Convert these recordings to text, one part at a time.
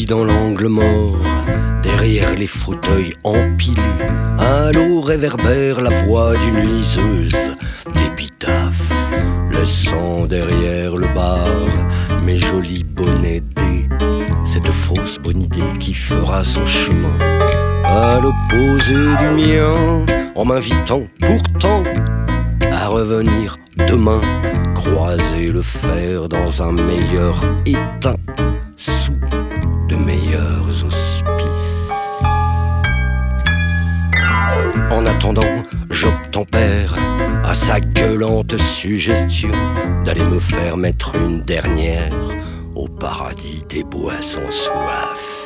dans l'angle mort, derrière les fauteuils empilés, un halo réverbère la voix d'une liseuse d'épitaphe, laissant derrière le bar mes jolis bonnets dés, cette fausse bonne idée qui fera son chemin à l'opposé du mien, en m'invitant pourtant à revenir demain, croiser le fer dans un meilleur état, sous de meilleurs auspices. En attendant, j'obtempère à sa gueulante suggestion d'aller me faire mettre une dernière au paradis des boissons soif.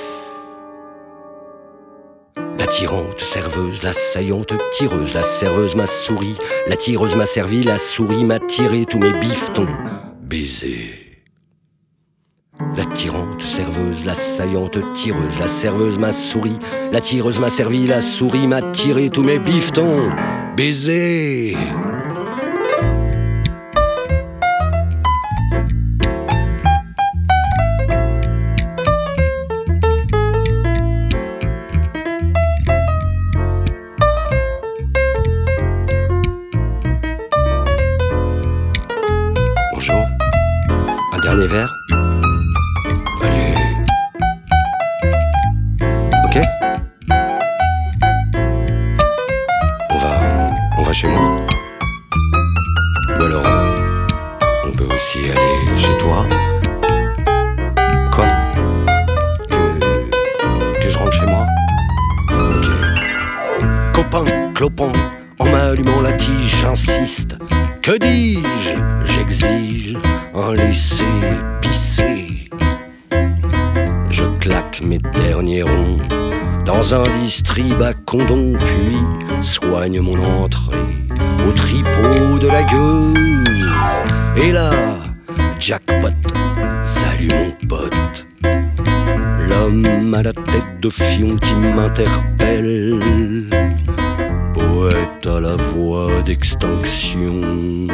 La tirante serveuse, la saillante tireuse, la serveuse m'a souri, la tireuse m'a servi, la souris m'a tiré tous mes bifetons baisés. La tirante serveuse, la saillante tireuse, la serveuse m'a souri, la tireuse m'a servi, la souris m'a tiré tous mes bifetons baisés. Bonjour, un dernier verre? Allez. Ok? On va chez moi. Ou alors, on peut aussi aller chez toi. Quoi? Que je rentre chez moi? Ok. Copain, clopin, en m'allumant la tige, j'insiste. Que dis-je? J'exige un laisser-pisser. Je claque mes derniers ronds dans un distrib à condom, puis soigne mon entrée au tripot de la gueuse. Et là, jackpot, salut mon pote, l'homme à la tête de fion qui m'interpelle, poète à la voix d'extinction.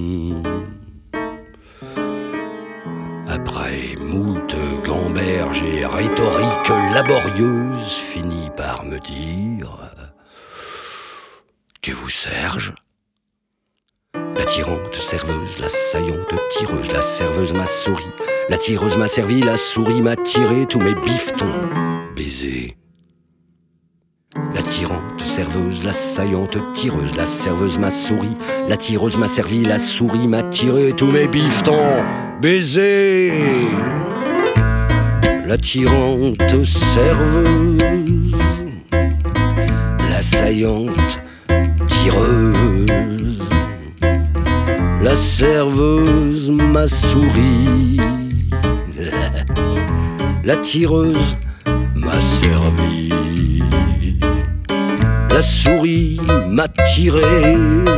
Après moult gamberges et rhétorique laborieuse, finit par me dire: que vous Serge? La tirante serveuse, la saillante tireuse, la serveuse m'a souri, la tireuse m'a servi, la souris m'a tiré tous mes bifetons baisés. La tirante serveuse, la saillante tireuse, la serveuse m'a souri, la tireuse m'a servi, la souris m'a tiré tous mes bifetons baisés. La tirante serveuse, la saillante tireuse, la serveuse m'a souri, la tireuse m'a servi, la souris m'a tiré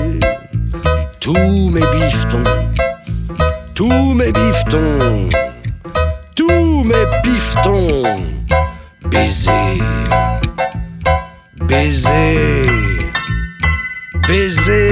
tous mes bifetons, tous mes bifetons, tous mes bifetons baisés, baisés, baisés.